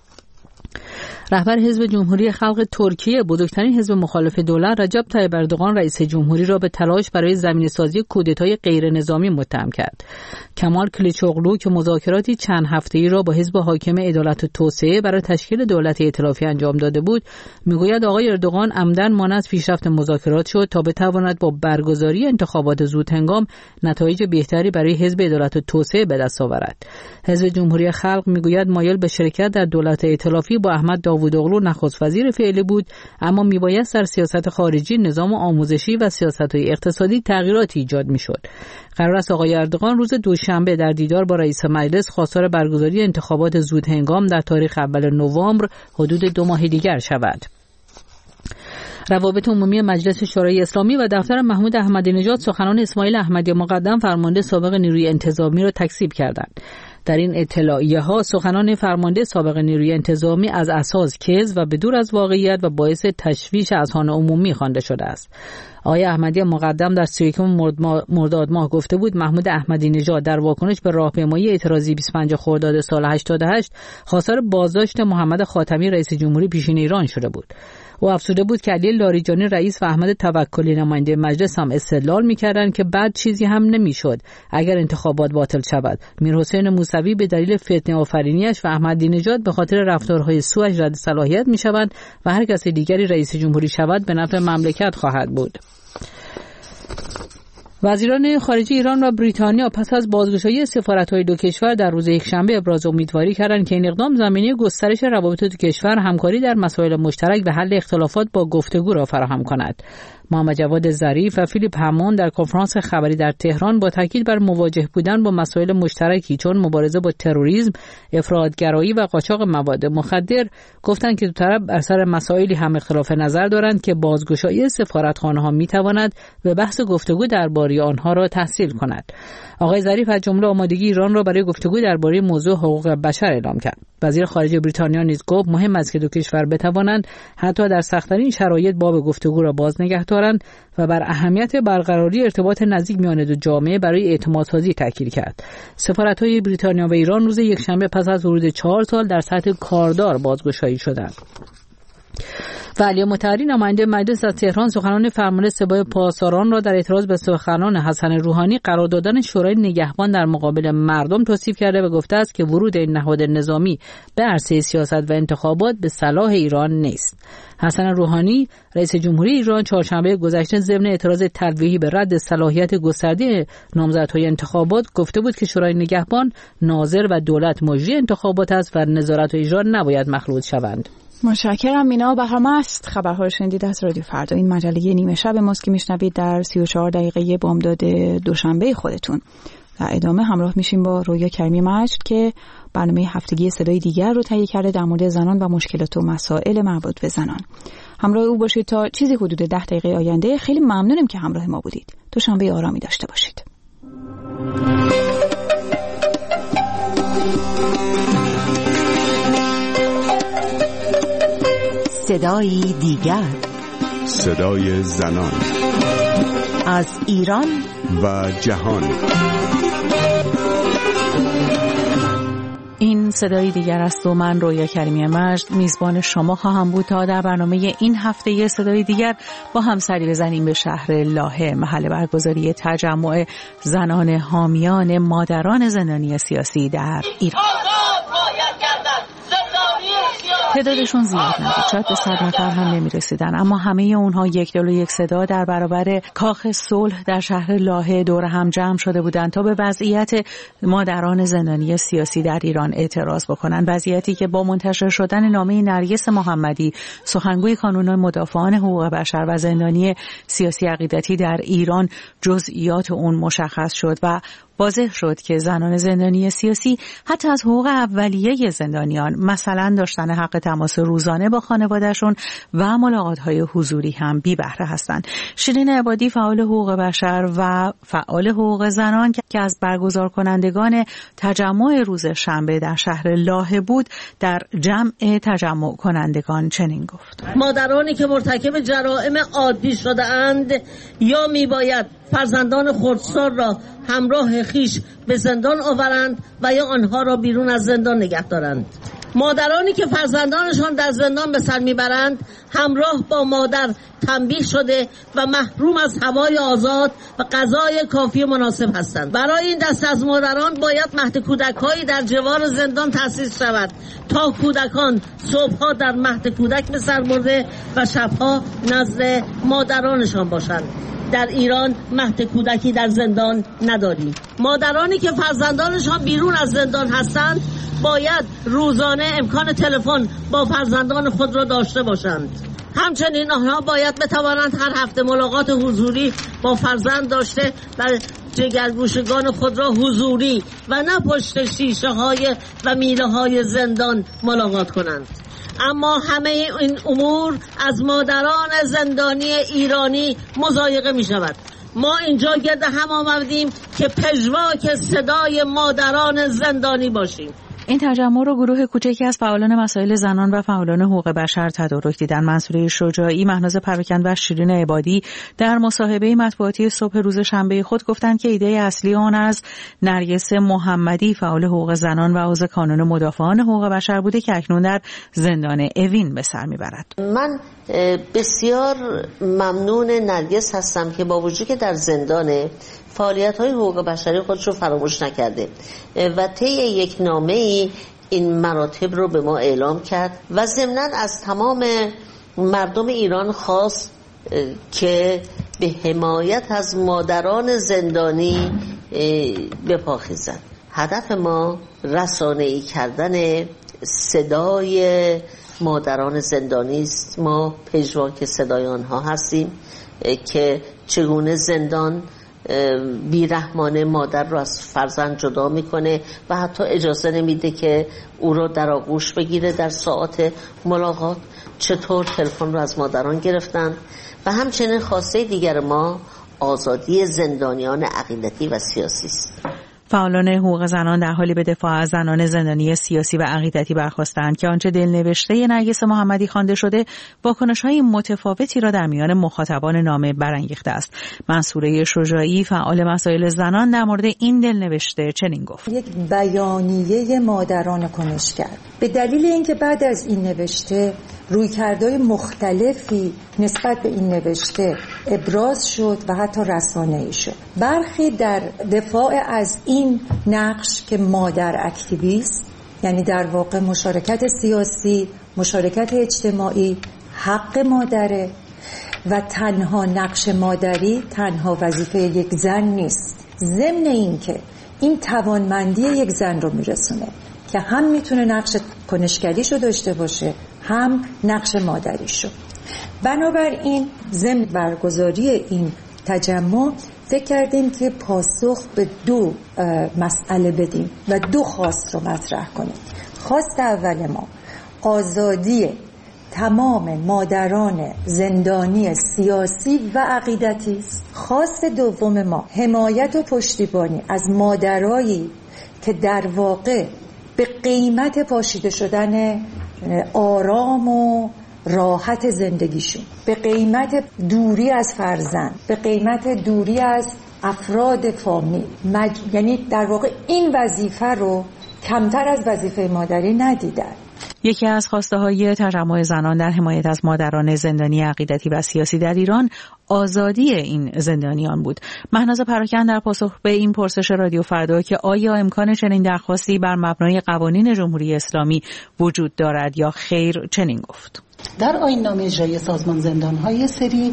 رهبر حزب جمهوری خلق ترکیه، بزرگترین حزب مخالف دولت، رجب طیب اردوغان رئیس جمهوری را به تلاش برای زمینه‌سازی کودتای غیر نظامی متهم کرد. کمال کلیچوغلو که مذاکراتی چند هفته‌ای را با حزب حاکم عدالت و توسعه برای تشکیل دولت ائتلافی انجام داده بود، میگوید آقای اردوغان عمدن مانع از پیشرفت مذاکرات شد تا بتواند با برگزاری انتخابات زودهنگام نتایج بهتری برای حزب عدالت و توسعه به دست آورد. حزب جمهوری خلق میگوید مایل به شرکت در دولت ائتلافی با احمد داوودوغلو نخست وزیر فعلی بود، اما میباید در سیاست خارجی، نظام آموزشی و سیاست‌های اقتصادی تغییراتی ایجاد میشد. قرار است آقای اردوغان روز دوشنبه در دیدار با رئیس مجلس خواستار برگزاری انتخابات زودهنگام در تاریخ اول نوامبر حدود 2 ماه دیگر شود. روابط عمومی مجلس شورای اسلامی و دفتر محمود احمدی نژاد سخنان اسماعیل احمدی مقدم فرمانده سابق نیروی انتظامی را تکذیب کردند. در این اطلاعیه ها سخنان فرمانده سابق نیروی انتظامی از اساس کذب و بدور از واقعیت و باعث تشویش اذهان عمومی خوانده شده است. آقای احمدی مقدم در 31 مرداد ماه گفته بود محمود احمدی نژاد در واکنش به راهپیمایی اعتراضی 25 خرداد سال 88 خواستار بازداشت محمد خاتمی رئیس جمهوری پیشین ایران شده بود. او افزوده بود که علی لاریجانی رئیس و احمد توکلی نماینده مجلس هم استدلال می‌کردند که بعد چیزی هم نمی‌شد اگر انتخابات باطل شود. میرحسین موسوی به دلیل فتنه آفرینیش و احمدی نژاد به خاطر رفتارهای سوءش رد صلاحیت می‌شوند و هر کس دیگری رئیس جمهوری شود به نفع مملکت خواهد بود. وزیران خارجه ایران و بریتانیا پس از بازگشایی سفارت‌های دو کشور در روز یکشنبه ابراز امیدواری کردند که این اقدام زمینه گسترش روابط دو کشور، همکاری در مسائل مشترک و حل اختلافات با گفتگو را فراهم کند. محمد جواد ظریف و فیلیپ همون در کنفرانس خبری در تهران با تاکید بر مواجه بودن با مسائل مشترکی چون مبارزه با تروریسم، افراطگرایی و قاچاق مواد مخدر گفتند که دو طرف بر سر مسائلی هم اختلاف نظر دارند که بازگشایی سفارتخانه‌ها می‌تواند به بحث گفتگو درباره آنها را تسهیل کند. آقای ظریف از جمله آمادگی ایران را برای گفتگو درباره موضوع حقوق بشر اعلام کرد. وزیر خارجه بریتانیا نیز گفت مهم است که دو کشور بتوانند حتی در سخت‌ترین شرایط باب گفتگو را باز نگه دارند و بر اهمیت برقراری ارتباط نزدیک میان دو جامعه برای اعتمادسازی تاکید کرد. سفارت‌های بریتانیا و ایران روز یکشنبه پس از ورود 4 سال در سطح کاردار بازگشایی شدند. و علی مطهری نماینده مجلس از تهران سخنان فرمان سپاه پاسداران را در اعتراض به سخنان حسن روحانی قرار دادن شورای نگهبان در مقابل مردم توصیف کرده و گفته است که ورود این نهاد نظامی به عرصه سیاست و انتخابات به صلاح ایران نیست. حسن روحانی رئیس جمهوری ایران چهارشنبه گذشته ضمن اعتراض تلویحی به رد صلاحیت گسترده نامزدهای انتخابات گفته بود که شورای نگهبان ناظر و دولت مجری انتخابات است و نظارت و اجرا نباید مخلوط شوند. متشکرم. مینا بهرام است. خبرها رو شنیدید از رادیو فردا. این مجله نیمه شب ماست که میشنوید در 34 دقیقه بامداد دوشنبه خودتون. در ادامه همراه میشیم با رویا کریمی مجد که برنامه هفتگی صدای دیگر رو تهیه کرده در مورد زنان و مشکلات و مسائل مربوط به زنان. همراه او باشید تا چیزی حدود 10 دقیقه آینده. خیلی ممنونم که همراه ما بودید. دوشنبه آرامی داشته باشید. صدای دیگر، صدای زنان از ایران و جهان. این صدای دیگر است و من رویا کریمی مجد میزبان شما خواهم بود تا در برنامه این هفته صدای دیگر با هم سری بزنیم به شهر لاهه، محل برگزاری تجمع زنان حامیان مادران زندانی سیاسی در ایران. تعدادشون زیاد نبود، شاید به 100 نفر هم نمی‌رسیدن، اما همه اونها یک دل و یک صدا در برابر کاخ صلح در شهر لاهه دور هم جمع شده بودند تا به وضعیت مادران زندانی سیاسی در ایران اعتراض بکنن. وضعیتی که با منتشر شدن نامه نرگس محمدی، سخنگوی کانون مدافعان حقوق بشر و زندانی سیاسی عقیدتی در ایران، جزئیات اون مشخص شد و واضح شد که زنان زندانی سیاسی حتی از حقوق اولیه زندانیان، مثلا داشتن حق تماس روزانه با خانوادهشون و ملاقات‌های حضوری هم بی بهره هستند. شیرین عبادی، فعال حقوق بشر و فعال حقوق زنان که از برگزار کنندگان تجمع روز شنبه در شهر لاهه بود، در جمع تجمع کنندگان چنین گفت: مادرانی که مرتکب جرائم عادی شده اند یا میباید فرزندان خردسال را همراه خیش به زندان آورند و یا آنها را بیرون از زندان نگه دارند. مادرانی که فرزندانشان در زندان به سر میبرند همراه با مادر تنبیه شده و محروم از هوای آزاد و غذای کافی مناسب هستند. برای این دسته از مادران باید مهد کودک‌هایی در جوار زندان تأسیس شود تا کودکان صبح‌ها در مهد کودک به سر برده و شب‌ها نزد مادرانشان باشند. در ایران مهد کودکی در زندان نداریم. مادرانی که فرزندانشان بیرون از زندان هستند باید روزانه امکان تلفن با فرزندان خود را داشته باشند. همچنین آنها باید بتوانند هر هفته ملاقات حضوری با فرزند داشته و جگرگوشگان خود را حضوری و نه پشت شیشه های و میله های زندان ملاقات کنند. اما همه این امور از مادران زندانی ایرانی مضایقه می شود. ما اینجا گرد هم آمدیم که پژواک صدای مادران زندانی باشیم. این تجمع رو گروه کوچکی از فعالان مسائل زنان و فعالان حقوق بشر تدارک دیدن. منصوره شجاعی، مهناز پراکند و شیرین عبادی در مصاحبه مطبوعاتی صبح روز شنبه خود گفتند که ایده اصلی آن از نرگس محمدی، فعال حقوق زنان و عضو کانون مدافعان حقوق بشر بوده که اکنون در زندان اوین به سر میبرد. من بسیار ممنون نرگس هستم که با وجودی که در زندانه فعالیت‌های حقوق بشری خودش رو فراموش نکرده و طی یک نامه‌ای این مراتب رو به ما اعلام کرد و ضمناً از تمام مردم ایران خواست که به حمایت از مادران زندانی بپاخیزند. هدف ما رسانه‌ای کردن صدای مادران زندانی است. ما پژواک صدای آنها هستیم که چگونه زندان بیرحمانه مادر رو از فرزند جدا میکنه و حتی اجازه نمیده که او رو در آغوش بگیره در ساعات ملاقات، چطور تلفن رو از مادران گرفتن. و همچنین خواسته دیگر ما آزادی زندانیان عقیدتی و سیاسی است. فعالان حقوق زنان در حالی به دفاع از زنان زندانی سیاسی و عقیدتی برخاستند که آنچه دلنوشته نرگس محمدی خوانده شده واکنش‌های متفاوتی را در میان مخاطبان نامه برانگیخته است. منصوره شجاعی، فعال مسائل زنان، در مورد این دلنوشته چنین گفت: یک بیانیه مادران کنشگر. به دلیل اینکه بعد از این نوشته رویکردهای مختلفی نسبت به این نوشته ابراز شد و حتی رسانه‌ای شد. برخی در دفاع از این نقش که مادر اکتیویست، یعنی در واقع مشارکت سیاسی، مشارکت اجتماعی حق مادره و تنها نقش مادری تنها وظیفه یک زن نیست، ضمن این که این توانمندی یک زن رو میرسونه که هم میتونه نقش کنشگریشو داشته باشه هم نقش مادریشو. بنابراین ضمن برگزاری این تجمع فکر کردیم که پاسخ به دو مسئله بدیم و دو خواست رو مطرح کنیم. خواست اول ما آزادی تمام مادران زندانی سیاسی و عقیدتی است. خواست دوم ما حمایت و پشتیبانی از مادرایی که در واقع به قیمت پاشیده شدن آرام و راحت زندگیشون، به قیمت دوری از فرزند، به قیمت دوری از افراد فامیل، یعنی در واقع این وظیفه رو کمتر از وظیفه مادری ندیدن. یکی از خواسته‌های تجمع زنان در حمایت از مادران زندانی عقیدتی و سیاسی در ایران آزادی این زندانیان بود. مهناز پراکن در پاسخ به این پرسش رادیو فردا که آیا امکان چنین درخواستی بر مبنای قوانین جمهوری اسلامی وجود دارد یا خیر چنین گفت. در آیین‌نامه اجرایی سازمان زندان‌ها یه سری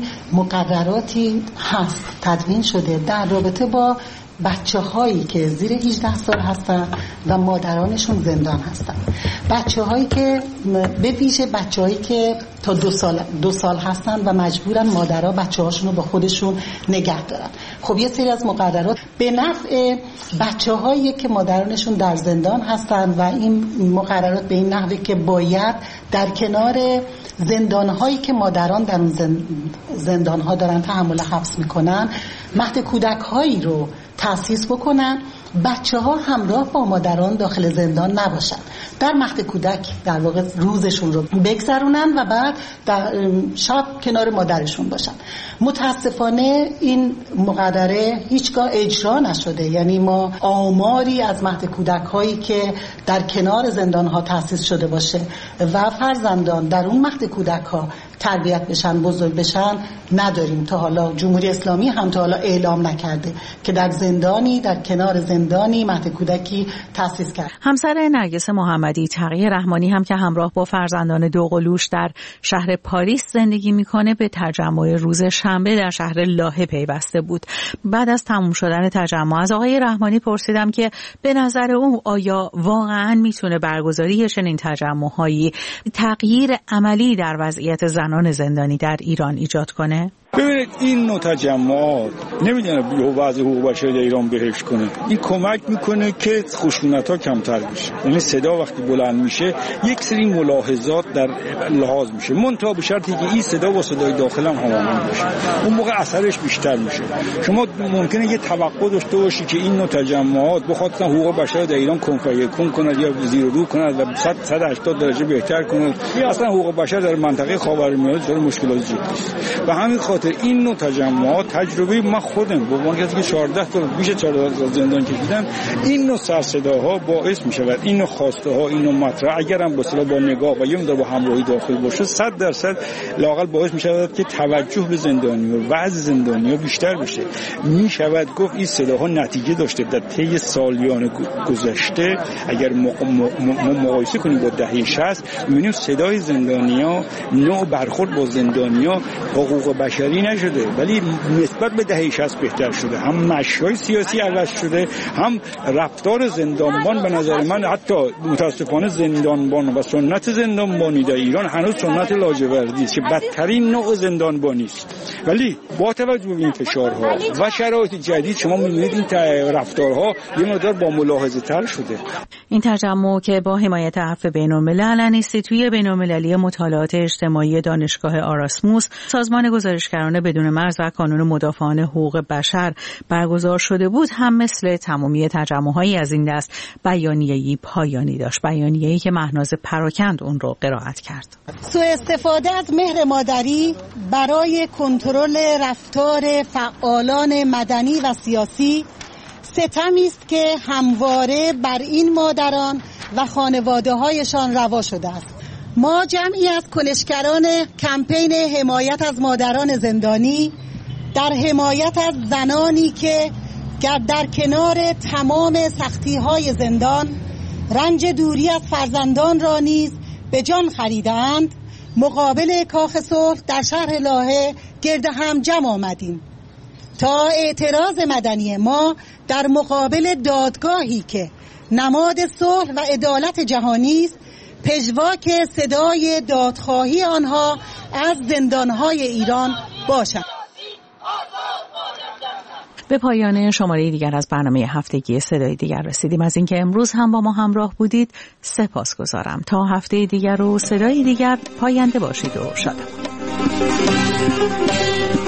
مقرراتی هست تدوین شده در رابطه با بچه‌هایی که زیر 18 سال هستن و مادرانشون زندان هستن. بچه‌هایی که به ویژه بچه‌هایی که تا 2 سال هستن و مجبورن مادرها بچه‌هاشون رو با خودشون نگه دارن. خب یه سری از مقررات به نفع بچه‌هایی که مادرانشون در زندان هستن و این مقررات به این نحوه که باید در کنار زندان‌هایی که مادران در اون زندان‌ها دارن تحمل حبس میکنن مهد کودک‌هایی رو تأسیس بکنن، بچه‌ها همراه با مادران داخل زندان نباشن، در مهد کودک در واقع روزشون رو بگذرونن و بعد در شب کنار مادرشون باشن. متاسفانه این مقرره هیچگاه اجرا نشده، یعنی ما آماری از مهد کودک‌هایی که در کنار زندان‌ها تأسیس شده باشه و فرزندان در اون مهد کودک‌ها تربیت بشن، بزرگ بشن نداریم. تا حالا جمهوری اسلامی هم تا حالا اعلام نکرده که در زندانی، در کنار زندانی مهد کودکی تأسیس کرد. همسر نرگس محمدی تقی رحمانی هم که همراه با فرزندان دوقلوش در شهر پاریس زندگی میکنه به تجمع روز شنبه در شهر لاهه پیوسته بود. بعد از تموم شدن تجمع از آقای رحمانی پرسیدم که به نظر او آیا واقعاً میتونه برگزاری چنین تجمع‌هایی تغییر عملی در وضعیت زنان زندانی در ایران ایجاد کنه؟ ببینید این نوع تجمعات نمیدونه وضع حقوق بشر در ایران بهش کنه. این کمک میکنه که خشونت‌ها کمتر بشه. یعنی صدا وقتی بلند میشه یک سری ملاحظات در لحاظ میشه، منتها به شرطی که این صدا با صدای داخل هم هماهنگ بشه. اون موقع اثرش بیشتر میشه. شما ممکنه یه توقع داشته باشی که این نوع تجمعات بخواد حقوق بشر در ایران کنفیکون کند یا زیر و رو کند و 180 درجه بهتر کند. اصلا حقوق بشر در منطقه خاورمیانه داره مشکلات جدی است. و همین این نوع تجمعات تجربه من خودم به عنوان کسی که 14 سال بیش از 14 سال زندان کشیدم، این نوع سرصداها باعث می‌شود، این نوع خواسته ها، این نوع مطرح اگرم با نگاه و یه با همراهی داخل باشه 100% لااقل باعث می‌شود که توجه به زندانی و وضع زندانی‌ها بیشتر بشه. می‌شود گفت این صداها نتیجه داشته در طی سالیان گذشته. اگر مقایسه کنیم با دهه 60 می‌بینیم صدای زندانی‌ها، نوع برخورد با زندانی‌ها حقوق بشری نشده، ولی نسبت به دهه 60 بهتر شده. هم مشی‌های سیاسی عوض شده، هم رفتار زندانبان. به نظر من حتی متاسفانه زندانبان و سنت زندانبانی در ایران هنوز سنت لاجوردی است که بدترین نوع زندانبانی است. ولی با توجه به این فشارها و شرایط جدید شما می‌بینید این رفتارها یه مقدار با ملاحظه تر شده. این تجمع که با حمایت عفو بین‌الملل انستیتوی بین‌المللی مطالعات اجتماعی دانشگاه آراسموس، سازمان گزارشگران بدون مرز و کانون مدافعان حقوق بشر برگزار شده بود، هم مثل تمامی تجمع‌هایی از این دست بیانیه‌ای پایانی داشت، بیانیه‌ای که مهناز پراکند اون رو قرائت کرد. سوء استفاده از مهر مادری برای کنترل رفتار فعالان مدنی و سیاسی ستمی است که همواره بر این مادران و خانواده‌هایشان روا شده است. ما جمعی از کنشگران کمپین حمایت از مادران زندانی در حمایت از زنانی که در کنار تمام سختی‌های زندان رنج دوری از فرزندان را نیز به جان خریدند، مقابل کاخ صلح در شهر لاهه گرد هم جمع آمدیم تا اعتراض مدنی ما در مقابل دادگاهی که نماد صلح و عدالت جهانی است پژواک صدای دادخواهی آنها از زندانهای ایران باشد. به پایان شماره دیگر از برنامه هفتگی صدای دیگر رسیدیم. از اینکه امروز هم با ما همراه بودید سپاسگزارم. تا هفته دیگر و صدای دیگر پاینده باشید و شادمان.